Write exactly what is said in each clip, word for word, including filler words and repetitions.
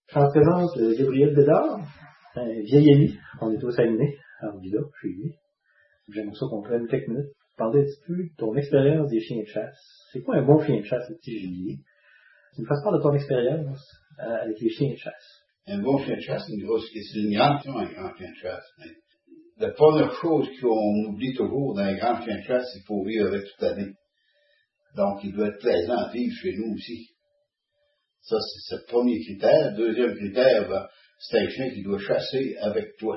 Je suis en présence de Gabriel Bédard, un vieil ami. On est au Saguenay, à Arvida, chez lui. J'aimerais ça qu'on prenne quelques minutes pour parler un petit peu de ton expérience des chiens de chasse. C'est quoi un bon chien de chasse, le petit gibier? Tu me fasses part de ton expérience euh, avec les chiens de chasse. Un bon chien de chasse, c'est une grosse question. C'est une grande question, un grand chien de chasse. Mais la première chose qu'on oublie toujours dans un grand chien de chasse, c'est qu'il faut vivre avec toute l'année. Donc, il doit être plaisant à vivre chez nous aussi. Ça, c'est le premier critère. Deuxième critère, ben, c'est un chien qui doit chasser avec toi.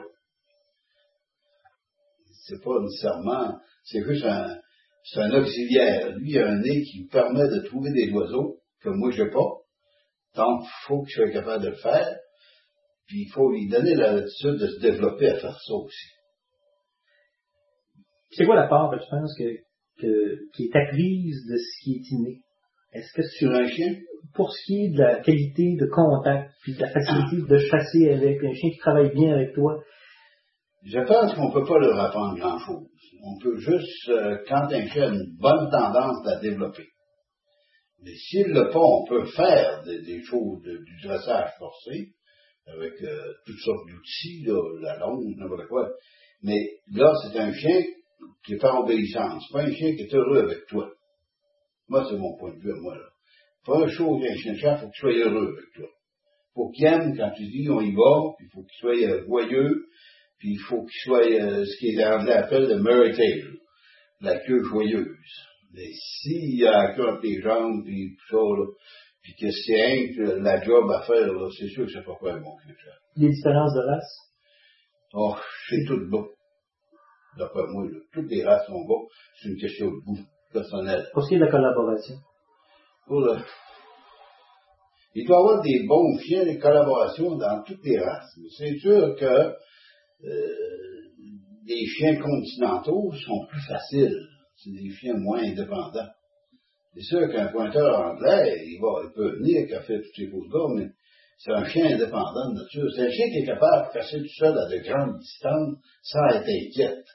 C'est pas nécessairement, c'est juste un, c'est un auxiliaire. Lui, il a un nez qui lui permet de trouver des oiseaux que moi, j'ai pas. Donc, il faut qu'il soit capable de le faire. Puis, il faut lui donner l'attitude de se développer à faire ça aussi. C'est quoi la part, que tu penses, que, que, qui est acquise de ce qui est inné? Est-ce que sur un chien? Pour ce qui est de la qualité de contact, puis de la facilité de chasser avec un chien qui travaille bien avec toi? Je pense qu'on ne peut pas leur apprendre grand-chose. On peut juste, euh, quand un chien a une bonne tendance à développer. Mais s'il ne l'a pas, on peut faire des, des choses, de, du dressage forcé, avec euh, toutes sortes d'outils, là, la longue, n'importe quoi. Mais là, c'est un chien qui est par obéissance. C'est pas un chien qui est heureux avec toi. Moi, c'est mon point de vue à moi, là. Première chose qu'un chien de chasse, il faut qu'il soit heureux avec toi. Il faut qu'il aime quand tu dis on y va, puis il faut qu'il soit euh, joyeux, puis il faut qu'il soit euh, ce qui est anglais appelle le merry tail, la queue joyeuse. Mais s'il y a la queue entre les jambes, puis tout ça, là, puis que c'est rien que la job à faire, là, c'est sûr que c'est pas quoi un bon chien de chasse. Les différences de race? Oh, c'est tout beau. D'après moi, là, toutes les races sont beaux. C'est une question de goût personnel. Pour ce qui est de la collaboration? Pour le... Il doit y avoir des bons chiens, des collaborations dans toutes les races. Mais c'est sûr que euh, les chiens continentaux sont plus faciles. C'est des chiens moins indépendants. C'est sûr qu'un pointeur anglais, il, va, il peut venir, qui a fait toutes ces choses-là, mais c'est un chien indépendant de nature. C'est un chien qui est capable de passer tout seul à de grandes distances sans être inquiète.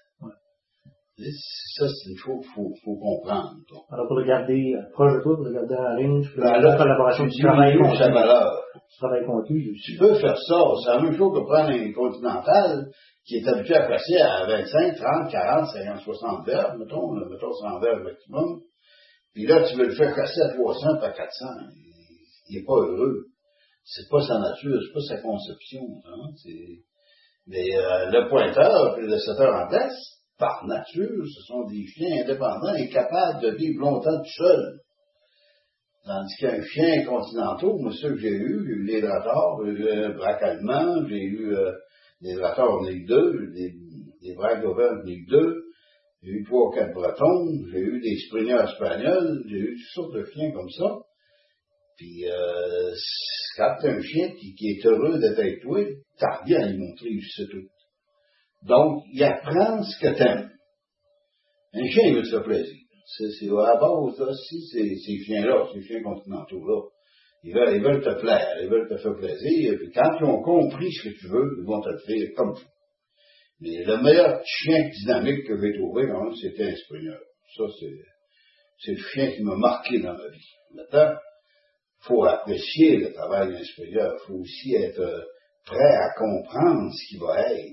Ça, c'est une chose qu'il faut, faut comprendre. Donc. Alors, pour le garder euh, proche de toi, pour le garder en ligne, pour ben, la collaboration, tu travailles contre sa valeur. Tu travailles contre lui. Tu peux faire ça. C'est la même chose que prendre un continental qui est habitué à passer à vingt-cinq, trente, quarante, cinquante, soixante verges, mettons, là, mettons cent verges maximum. Puis là, tu veux le faire casser à trois cents, pas quatre cents. Il n'est pas heureux. C'est pas sa nature, c'est pas sa conception. Hein? C'est... Mais euh, le pointeur et le setteur en place, par nature, ce sont des chiens indépendants et capables de vivre longtemps tout seuls. Tandis qu'un chien continental, moi, ceux que j'ai eu, j'ai eu des drators, j'ai eu un braque allemand, j'ai eu euh, des drators, j'en ai eu deux, des, des braques d'auvergne, j'en ai eu deux, j'ai eu trois ou quatre bretons, j'ai eu des springers espagnols, j'ai eu toutes sortes de chiens comme ça. Puis, euh, quand t'as un chien qui, qui est heureux d'être avec toi, t'as rien à lui montrer, c'est tout. Donc, il apprend ce que t'aimes. Un chien, il veut te faire plaisir. C'est, c'est à la base, là, si ces, ces chiens-là, ces chiens continentaux-là, ils veulent, ils veulent te plaire, ils veulent te faire plaisir, et puis quand ils ont compris ce que tu veux, ils vont te le faire comme tu veux. Mais le meilleur chien dynamique que j'ai trouvé, quand même, c'était un Springer. Ça, c'est, c'est le chien qui m'a marqué dans ma vie. Maintenant, il faut apprécier le travail d'un Springer. Il faut aussi être prêt à comprendre ce qu'il va être.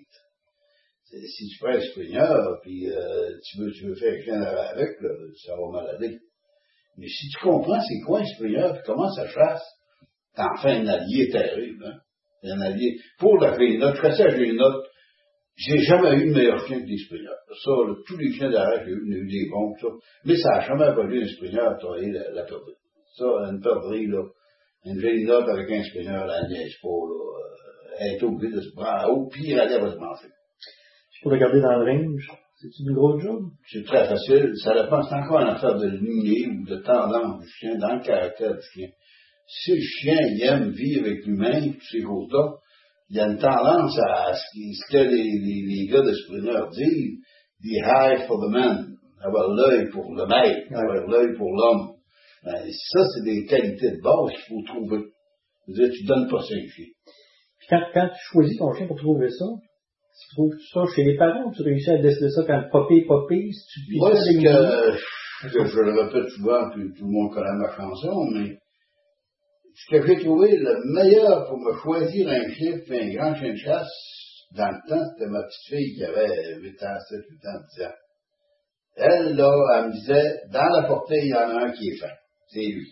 Si tu prends un Springer, puis euh, tu, veux, tu veux faire un chien avec, là, ça va mal aller. Mais si tu comprends c'est quoi un Springer, puis comment ça chasse, t'en fais un allié terrible. Hein? Un allié. Pour la Glénotte, je chassais à Glénotte, j'ai jamais eu de meilleur chien que des Springers. Ça, là, tous les chiens d'arrêt, j'ai eu, j'ai eu des bons, ça. Mais ça n'a jamais valu un Springer à travailler la, la perdrix. Ça, une perdrix, là, une Glénotte avec un Springer, elle niaise pas, là. Elle est obligée de se prendre. Au pire, elle va se manger. Pour le garder dans le range, c'est-tu une grosse job? C'est très facile. Ça dépend, c'est encore une affaire de lignée ou de tendance du chien, dans le caractère du chien. Si le chien, il aime vivre avec l'humain, toutes ces choses-là, il y a une tendance à ce, ce que les, les, les gars de Springer disent, the eye for the man, avoir l'œil pour le maître, ouais. Avoir l'œil pour l'homme. Ben, ça, c'est des qualités de base qu'il faut trouver. C'est-à-dire, tu donnes pas ça à un chien. Puis quand, quand tu choisis ton chien pour trouver ça, tu trouves ça chez les parents ou tu réussis à décider ça quand popé, popé, si tu puis moi, c'est que, que je le répète souvent, puis tout le monde connaît ma chanson, mais ce que j'ai trouvé le meilleur pour me choisir un chien, puis un grand chien de chasse, dans le temps, c'était ma petite fille qui avait huit ans, sept, huit ans, dix ans. Elle, là, elle me disait, dans la portée, il y en a un qui est fin. C'est lui.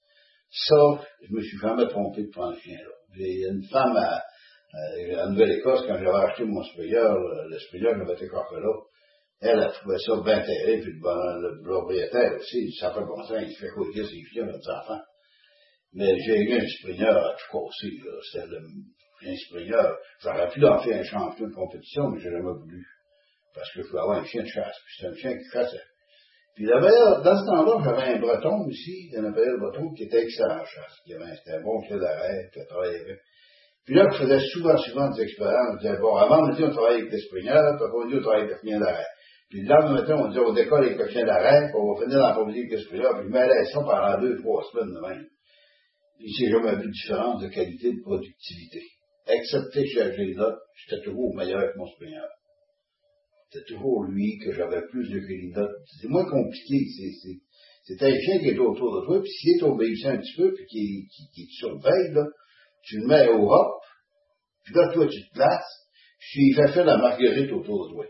Ça, je me suis jamais trompé de prendre ce chien-là. J'ai une femme à, à, à Nouvelle-Écosse, quand j'avais acheté mon Springer, le, le Springer, j'avais été coffre là. Elle a trouvé ça bien terrible, puis le, bon, le propriétaire aussi, ça fait bon sens, il fait courir ses chiens, notre enfant. Mais j'ai eu un Springer à tout casser, là. C'était le, un Springer. J'aurais pu en faire un champion de compétition, mais j'ai jamais voulu. Parce que je voulais avoir un chien de chasse. Puis c'était un chien qui chassait. Puis d'ailleurs, dans ce temps-là, j'avais un breton aussi, un appelé breton, qui était excellent en chasse. Qui avait, c'était un bon chien d'arrêt, qui travaillait avec. Puis là, je faisais souvent, souvent des expériences. Je disais, bon, avant, on travaillait avec des Springers, puis on dit, on travaille avec des chiens d'arrêt. Puis là, le matin, on dit, on décolle avec le chien d'arrêt, puis on va finir dans la politique avec des Springers, puis je mêlais ça pendant deux, trois semaines de même. Puis j'ai jamais vu de différence de qualité de productivité. Excepté chez G-Note, j'étais toujours meilleur que mon Springer. C'était toujours lui que j'avais plus de G-Note. C'est moins compliqué. C'est, c'est, c'est un chien qui est autour de toi, puis s'il est obéissant un petit peu, puis qui, qui, qui te surveille, là, tu le mets au hop, puis là, toi, tu te places, puis il fait faire la marguerite autour de toi.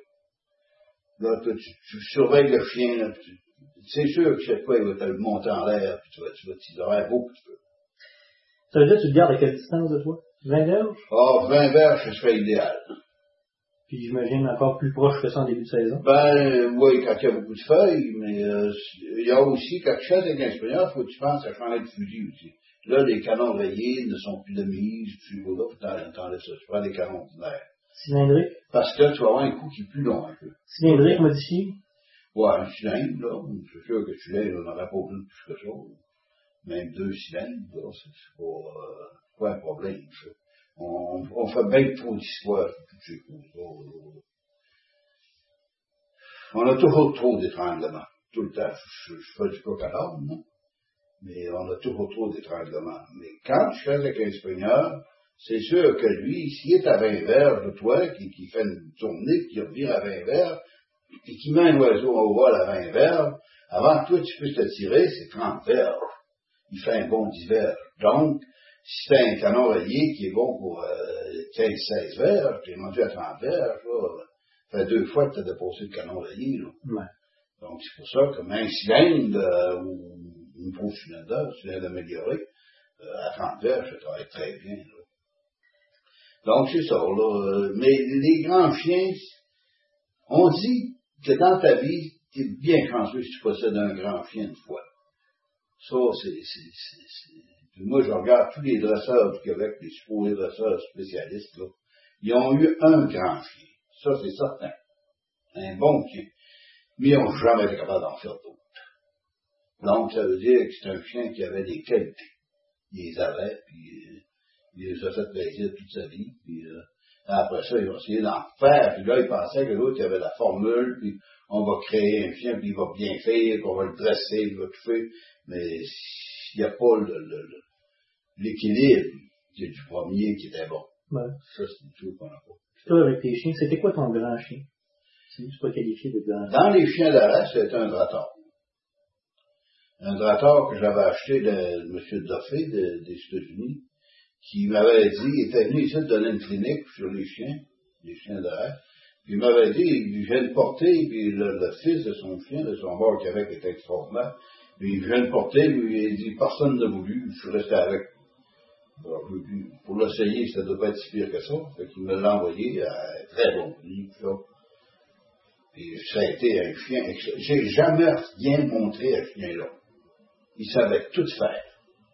Là, toi, tu, tu surveilles le chien, là, tu, c'est sûr que chaque fois, il va te le monter en l'air, puis tu vas, tu vas t'y donner beaucoup de peu. Ça veut dire que tu te gardes à quelle distance de toi? vingt verges? Ah, vingt verges, ce serait idéal. Puis j'imagine encore plus proche que ça en début de saison. Ben, oui, quand il y a beaucoup de feuilles, mais euh, il y a aussi, quand tu chasses avec un Springer, il faut que tu penses à changer de fusil aussi. Là, les canons rayés ne sont plus de mise, tu vas là, t'enlèves ça. Tu prends des canons ordinaires. Cylindrique? Parce que là, tu vas avoir un coup qui est plus long un peu. Cylindrique modifié? Ouais, un cylindre, là. C'est sûr que tu l'as, on n'aurait pas besoin de plus que ça. Même deux cylindres, là, c'est, c'est pas, euh, pas un problème, ça. On, on fait bien trop d'histoires sur toutes ces choses-là. On a toujours trop d'étranglements. Tout le temps. Je, je fais du coq à l'âme, non? Mais on a toujours trop d'étranglements. Mais quand tu fais avec un Springer, c'est sûr que lui, s'il est à vingt verges de toi, qui, qui fait une tournée, qui revient à vingt verges, et qui met un oiseau au vol à vingt verges, avant que toi tu puisses te tirer, c'est trente verges. Il fait un bon dix verges. Donc, si tu as un canon rayé qui est bon pour euh, quinze seize verges, tu es rendu à trente verges, là, ça fait deux fois que tu as déposé le canon rayé. Là. Ouais. Donc, c'est pour ça que un cylindre euh, ou une fausse cylindre, un cylindre amélioré, euh, à trente verges, ça travaille très bien. Là. Donc, c'est ça. Là. Mais les grands chiens, on dit que dans ta vie, tu es bien chanceux si tu possèdes un grand chien une fois. Ça, c'est, c'est, c'est, c'est... Moi, je regarde tous les dresseurs du Québec, les supposés dresseurs spécialistes, là. Ils ont eu un grand chien. Ça, c'est certain. Un bon chien. Mais ils n'ont jamais été capables d'en faire d'autres. Donc, ça veut dire que c'est un chien qui avait des qualités. Il les avait, puis euh, il les a fait plaisir toute sa vie, puis euh, après ça, il va essayer d'en faire, puis là, il pensait que l'autre, il avait la formule, puis on va créer un chien, puis il va bien faire, qu'on va le dresser, il va tout faire, mais il n'y a pas le, le, le, l'équilibre qui est du premier qui était bon. Ouais. Ça, c'est une chose qu'on n'a pas. Toi, avec tes chiens, c'était quoi ton grand chien? C'est juste pas qualifié de grand chien. Dans les chiens d'arrêt, c'était un drator. Un drator que j'avais acheté de, de M. Duffy de, des États-Unis, qui m'avait dit, il était venu ici donner une clinique sur les chiens, les chiens d'arrêt. Puis il m'avait dit, il vient de porter, puis le, le fils de son chien, de son bord Québec était extraordinaire, puis il vient de porter, puis il dit, personne n'a voulu, je suis resté avec. Alors, pour l'essayer, ça ne doit pas être si pire que ça. Fait qu'il me l'a envoyé à un très bon prix, ça. Puis ça a été un chien, j'ai jamais rien montré à ce chien-là. Il savait tout faire.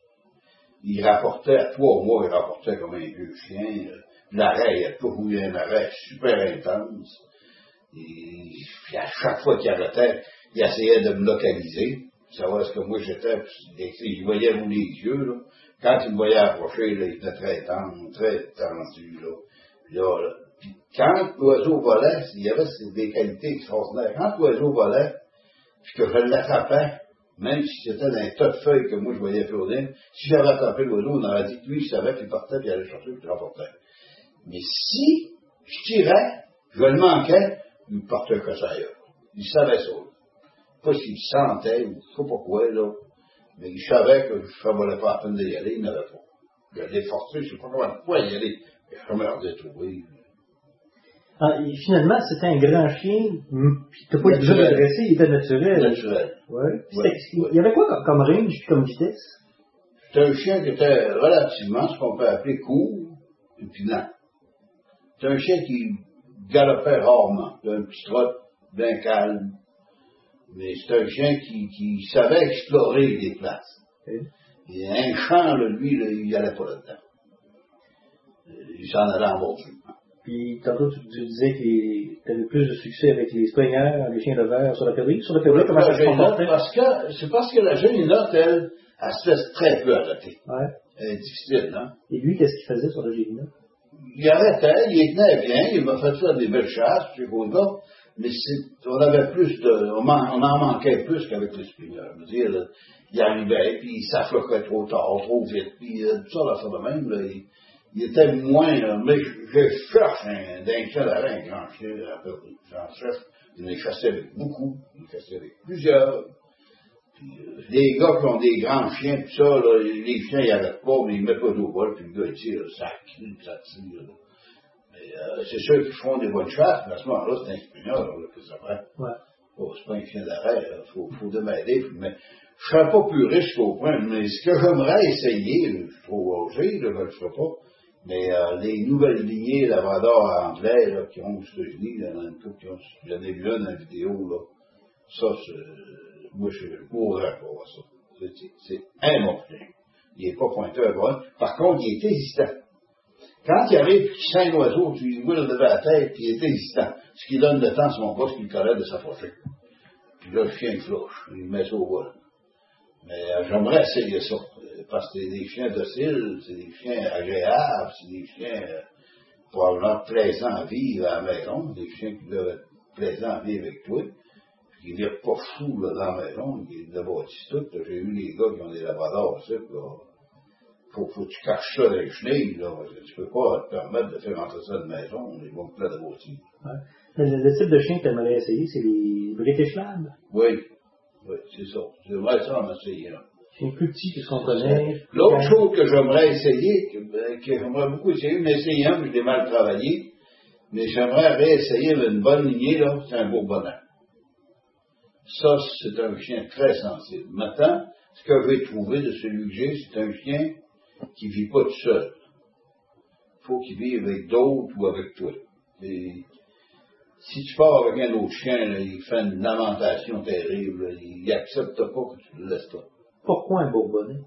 Il rapportait, à trois mois, il rapportait comme un vieux chien. L'arrêt, il a toujours eu un arrêt super intense. Et puis à chaque fois qu'il arrêtait, il essayait de me localiser, savoir ce que moi j'étais. Il voyait où les yeux, là. Quand il me voyait approcher, là, il était très tendre, très tendu, là. Puis là, là. Puis quand l'oiseau volait, il y avait des qualités extraordinaires. Quand l'oiseau volait, puis que je l'attrapais, même si c'était dans un tas de feuilles que moi je voyais fleurir, si j'avais attrapé l'oiseau, on aurait dit que lui, il savait qu'il partait, puis il allait chercher, puis il rapportait. Mais si je tirais, je le manquais, il partait que ça ailleurs. Il savait ça. Là. Pas s'il sentait, ou je sais pas quoi, là. Mais il savait que ça ne valait pas la peine d'y aller, il n'avait pas. Il allait forcer, je ne sais pas comment pourquoi y aller. Il a jamais l'air de trouver. Ah, et finalement, c'était un grand chien, puis t'as pas déjà adressé, il était naturel. Naturel. Ouais. Ouais. Il y avait quoi comme, comme range puis comme vitesse? C'était un chien qui était relativement, ce qu'on peut appeler court, et puis lent. C'était un chien qui galopait rarement. C'était un petit trot bien calme. Mais c'était un chien qui, qui savait explorer des places. Okay. Et un champ, là, lui, là, il n'allait pas là-dedans. Il s'en allait en bordure. Puis, tantôt, tu, tu disais qu'il avait plus de succès avec les springers, les chiens de verre sur la pérille. Sur la pérille, comment ça se comportait? Parce que, c'est parce que la géninotte, elle, elle se laisse très peu arrêter. Ouais. Elle est difficile, hein. Et lui, qu'est-ce qu'il faisait sur la géninotte? Il arrêtait, il tenait bien, il m'a fait faire des belles chasses, chez Gauda, mais on avait plus de, on, man, on en manquait plus qu'avec les springers. Je veux dire, là, il arrivait, puis il s'affloquait trop tard, trop vite, puis euh, tout ça, là, ça de même, là, il, il était moins, là, mais je, je cherche un, d'un chien d'arrêt, un grand chien, un peu, j'en cherche, il les chassait avec beaucoup, il les chassait avec plusieurs, puis euh, les gars qui ont des grands chiens, tout ça, là, les chiens, ils n'arrêtent pas, mais ils mettent pas d'eau bol, puis le gars, il tire, ça crie, ça tire, là. Mais, euh, c'est ceux qui font des bonnes chasses, mais à ce moment-là, c'est un springer, là, que ça prend. Ouais. Oh, c'est pas un chien d'arrêt, il faut, faut démêler, mais je serais pas plus riche qu'au point, mais ce que j'aimerais essayer, je suis trop âgé, là, je le ferai pas, mais euh, les nouvelles lignées Labrador anglais, là, qui ont aux États-Unis, il y en a une couple qui ont, j'en ai vu une dans la vidéo, là, ça, c'est, moi, je ne mourrais pas à ça. C'est, c'est, c'est un bon chien. Il n'est pas pointeur à droite. Par contre, il est hésistant. Quand il arrive et qu'il sent l'oiseau, tu lui le devant la tête, puis il est hésistant. Ce qui donne le temps à son boss qui le collait de s'approcher. Puis là, le chien il flouche, il met ça au vol. Mais euh, j'aimerais essayer ça, parce que c'est des chiens dociles, c'est des chiens agréables, c'est des chiens euh, probablement plaisants à vivre à la maison, des chiens qui doivent être plaisants à vivre avec toi, puis qui ne virent pas fous là, dans la maison, qui les bâtissent tout. J'ai eu des gars qui ont des labradors, ça, là. Faut, faut que tu caches ça dans les chenilles, là. Tu peux pas te permettre de faire rentrer ça à la maison, les bons plats de bâtis. Ouais. Le, le type de chien que tu aimerais essayer, c'est les British Lab? Oui. Oui, c'est ça. J'aimerais ça en essayer, là. C'est plus petit que ce qu'on connaît. L'autre chose que j'aimerais essayer, que, que j'aimerais beaucoup essayer, mais essayer un, mais je l'ai mal travaillé, mais j'aimerais réessayer une bonne lignée, là, c'est un Bourbonnais. Ça, c'est un chien très sensible. Maintenant, ce que j'ai trouvé de celui que j'ai, c'est un chien qui ne vit pas tout seul. Il faut qu'il vive avec d'autres ou avec toi. Et si tu pars avec un autre chien, là, il fait une lamentation terrible, là, il n'accepte pas que tu le laisses pas. Pourquoi un Bourbonnais?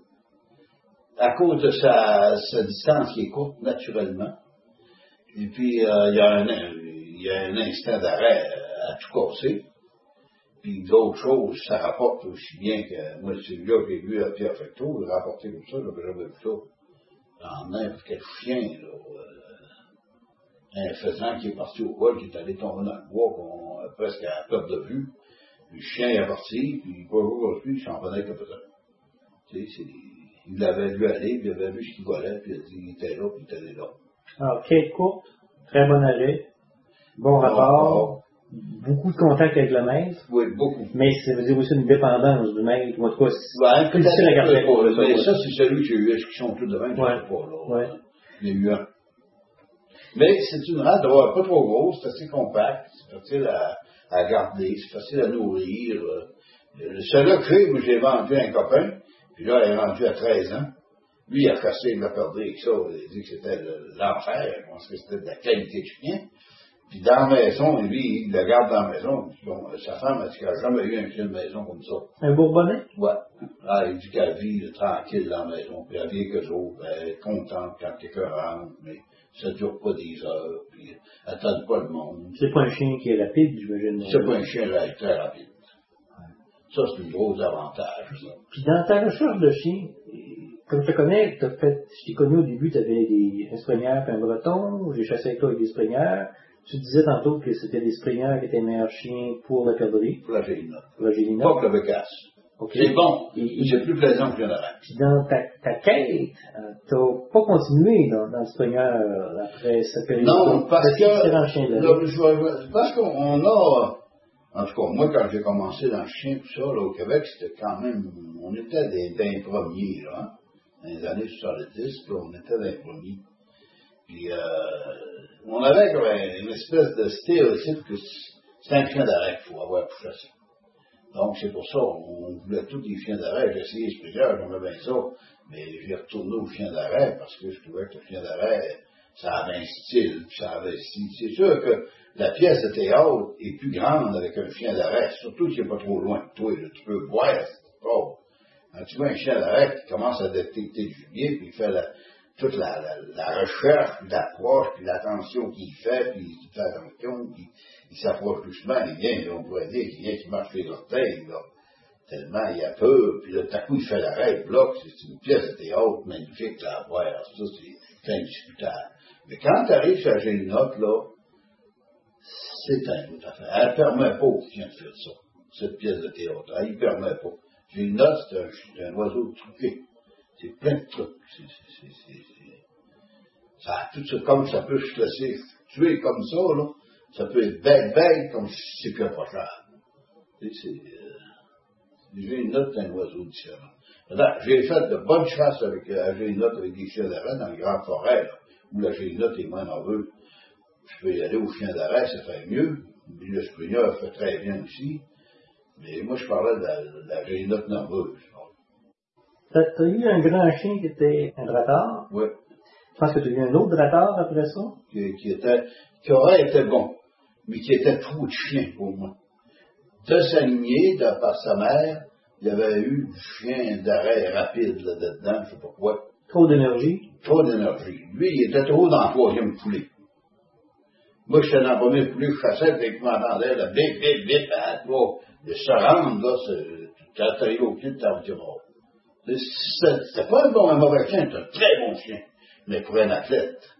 À cause de sa, sa distance qui est courte, naturellement. Et puis, euh, il y a un, il y a un instant d'arrêt à tout casser. Puis d'autres choses, ça rapporte aussi bien que moi, c'est le gars que j'ai vu à Pierre Fecteau, il rapportait comme ça, là, que j'avais vu ça. En n'importe quel chien, là, euh, un faisan qui est parti au vol, qui est allé tomber dans le bois, qu'on, euh, presque à perte de vue. Le chien est parti, puis pas jour plus, il s'en venait que peut-être. Tu sais, c'est, il l'avait vu aller, puis il avait vu ce qu'il volait, puis il, il était là, puis il était là. Alors, Kate courte, très bon arrêt, bon, bon rapport. rapport. Beaucoup de contact avec le maître. Oui, beaucoup. Mais ça veut dire aussi une dépendance du maître, ou en tout cas, c'est ouais, plus difficile à garder. Pas, mais ça, c'est celui que j'ai eu, qui sont tous de même, ouais. je sais pas, là. Ouais. Il y a eu un. Mais c'est une race d'avoir pas trop grosse, c'est assez compact, c'est facile à, à garder, c'est facile à nourrir. Celui-là que j'ai, moi, j'ai vendu à un copain, puis là, il est rendu à treize ans. Lui, il a cassé, il l'a perdu avec ça, il a dit que c'était l'enfer, parce que c'était de la qualité de chien. Puis dans la maison, lui, il le garde dans la maison. Bon, sa femme a dit qu'elle n'a jamais eu un chien de maison comme ça. Un Bourbonnais? Ouais. Ah, il dit qu'elle vit tranquille dans la maison, puis elle vit avec eux autres, elle est contente quand quelqu'un rentre, mais ça ne dure pas des heures, puis elle n'attend pas le monde. C'est pas un chien qui est rapide, j'imagine. C'est pas un chien là, très rapide. Ça, c'est un gros avantage, ça. Puis dans ta recherche de chien, comme je te connais, t'as fait, je t'ai connu au début, tu avais des, un Springer et un Breton, j'ai chassé avec toi avec des Springers. Tu disais tantôt que c'était des Springers qui étaient les meilleurs chiens pour la perdrix. Pour la gélinotte. Pour la gélinotte. Pas que le bécasse. Okay. C'est bon. Et, c'est plus plaisant que le narrax. Puis dans ta, ta quête, euh, t'as pas continué dans, dans le Springer euh, après cette période. Non, parce que, là, je, parce qu'on a, En tout cas, moi, quand j'ai commencé dans le chien, tout ça, là, au Québec, c'était quand même, on était des, des premiers, là, hein, dans les années soixante-dix, puis on était des premiers. Puis, euh, on avait comme une espèce de stéréotype que c'est un chien d'arrêt qu'il faut avoir pour chasser. Donc, c'est pour ça, on voulait tous des chiens d'arrêt. J'ai essayé plusieurs, j'aimais bien ça, mais j'ai retourné au chien d'arrêt parce que je trouvais que le chien d'arrêt, ça avait un style, ça avait un style. C'est sûr que la pièce de théâtre est plus grande avec un chien d'arrêt, surtout s'il n'est pas trop loin de toi. Là, tu peux voir, c'est pas. Quand tu vois un chien d'arrêt qui commence à détecter le gibier, puis il fait la, toute la, la, la recherche, puis l'approche, puis l'attention qu'il fait, puis il fait attention, puis il s'approche doucement, il vient, là, on pourrait dire qu'il vient, qu'il marche les orteils, là, tellement il a peur, puis là, tout à coup, il fait l'arrêt, il bloque, c'est une pièce de théâtre magnifique là, à voir, alors ça, c'est indiscutable. Mais quand tu arrives sur la Gélinotte, là, c'est un autre affaire. Elle ne permet pas aux chiens de faire ça, cette pièce de théâtre, elle ne permet pas. Gélinotte, c'est un, c'est un oiseau truqué. C'est plein de trucs. C'est, c'est, c'est, c'est, ça a tout ça, comme ça peut se laisser tuer comme ça, là. Ça peut être bête, bête, comme si c'est que pas cher. C'est, c'est, euh, j'ai une note d'un oiseau différent. Là, j'ai fait de bonnes chasses avec la génote avec des chiens d'arrêt dans les grandes forêts, là, où la génote est moins nerveuse. Je peux y aller aux chiens d'arrêt, ça fait mieux. Puis le sprigneur fait très bien aussi. Mais moi, je parlais de la, de la génote nerveuse. T'as, t'as eu un grand chien qui était un drattard? Oui. Je pense que tu as eu un autre drattard après ça? Qui, qui était, qui aurait été bon, mais qui était trop de chien pour moi. De sa lignée, de par sa mère, il y avait eu du chien d'arrêt rapide là-dedans, je sais pas quoi. Trop d'énergie? Trop d'énergie. Lui, il était trop dans le troisième poulet. Moi, j'étais dans le premier poulet, je chassais, puis il m'entendait, là, bip, bip, bip, à trois. De se rendre, là, tu as atterri au pied de ta voiture. C'était pas un bon, un mauvais chien, c'était un très bon chien. Mais pour un athlète,